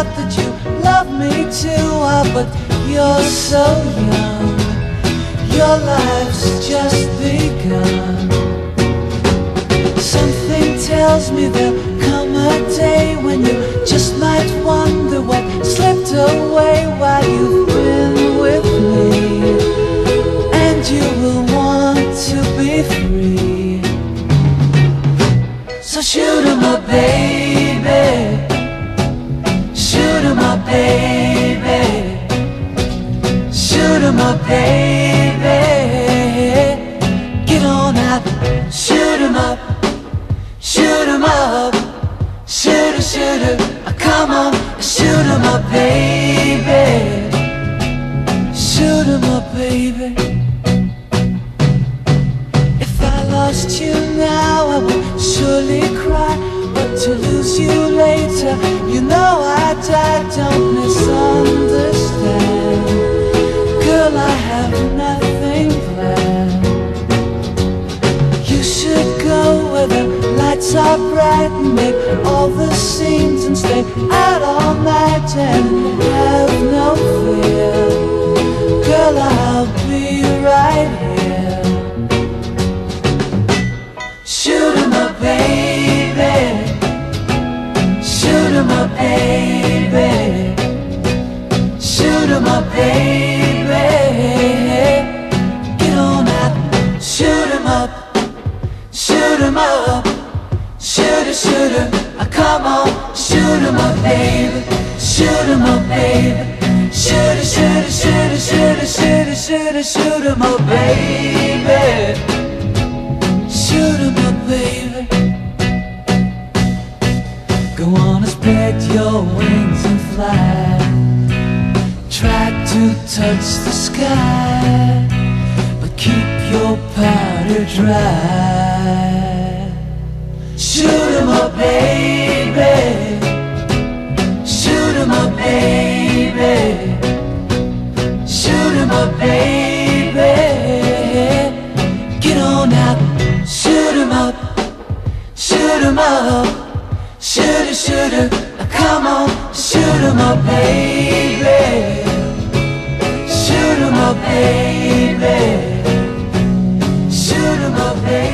out that you love me too. Ah, but you're so young, your life's just begun. Something tells me there'll come a day when you just might wonder what slipped away while you've been with me, and you will want to be free. So shoot 'em up, baby. Shoot 'em up, baby. Shoot 'em up, baby. Get on out, shoot 'em up. Shoot 'em up, shooter, shooter, come on, shoot 'em up, baby. Shoot 'em up, baby. If I lost you now, I would surely cry, but to lose you later, you know I'd die. Don't misunderstand, girl, I have nothing planned. You should go where the lights are bright and make all the scenes and stay out all night and have no fear. Girl, I'll be right here. Shoot 'em up, baby. Shoot 'em up, baby. Shoot 'em up, baby. Get on out, shoot 'em up. Shoot 'em up, shooter, shooter, come on, shoot 'em up, baby. Shoot 'em up, baby. Shooter, shooter, shooter, shooter, shooter, shooter, shoot 'em up, baby. Shoot 'em up, baby. Go on and spread your wings and fly. Try to touch the sky, but keep your powder dry. Shoot 'em up, baby. Shoot 'em up, baby. Shoot 'em up, baby. Get on out, shoot 'em up. Shoot 'em up, shooter, shooter, come on, shoot 'em up, baby. Shoot 'em up, baby. Shoot 'em up, baby.